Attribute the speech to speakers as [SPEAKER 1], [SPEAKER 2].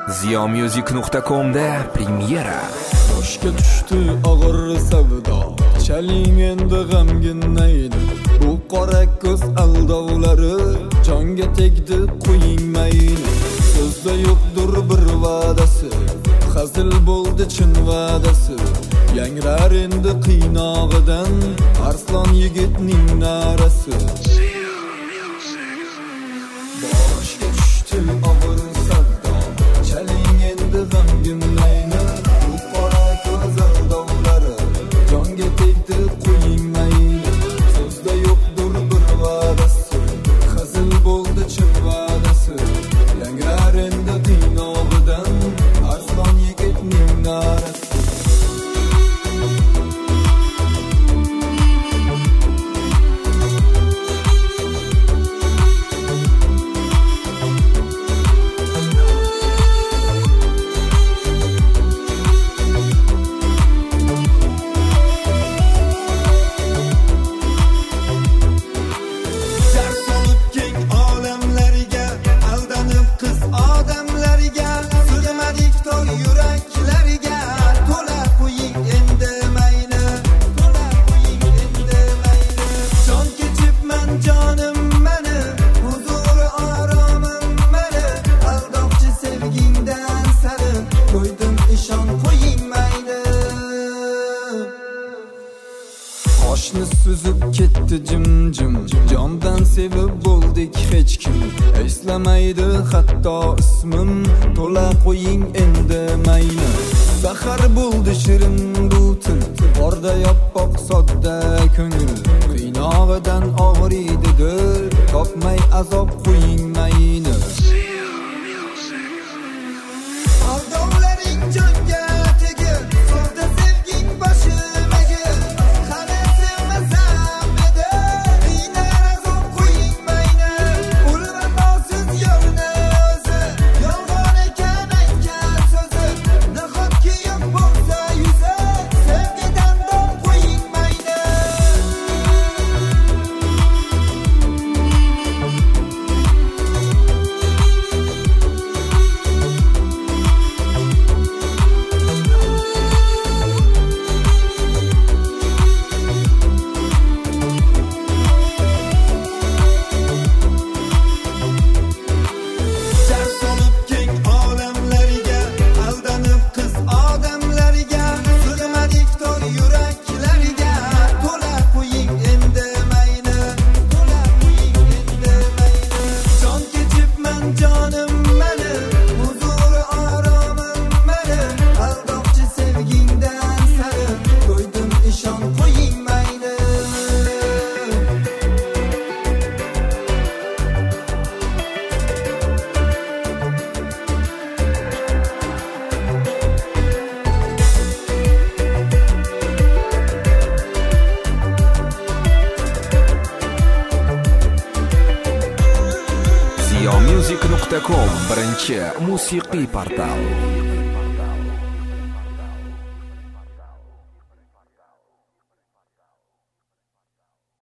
[SPEAKER 1] Ziyomusic.com'da premyera.
[SPEAKER 2] Boshga tushdi og'ir savdo, chaling endi g'amginaydi. Bu qora ko'z aldovlari jonga tegdi, qo'ying mayli. So'zda yo'qdir bir va'dasi, hazil bo'ldi chin va'dasi. Yangrar endi qiynog'idan arslon yigitning narasi. Boshga tushdi og'ir savdo, chaling endi g'amginaydi. Bu qora ko'z aldovlari jonga tegdi, qo'ying mayli. So'zda yo'qdir bir va'dasi, hazil bo'ldi chin va'dasi. Yangrar endi qiynog'idan arslon yigitning narasi. Qoshni suzib ketdi jim-jim, jondan sevib bo'ldik hech kim eslamaydi hatto ismim. To'la qo'ying endi mayli. Zahar bo'ldi shirin bu til, borda yoppoq sodda ko'ngil. Qiynog'idan og'riydi dil, topmay azob qo'ying mayli. Aldovlaring jonga tegib, so'zda sevging boshim egib.
[SPEAKER 1] Ziyomusic.com birinchi musiqiy portal.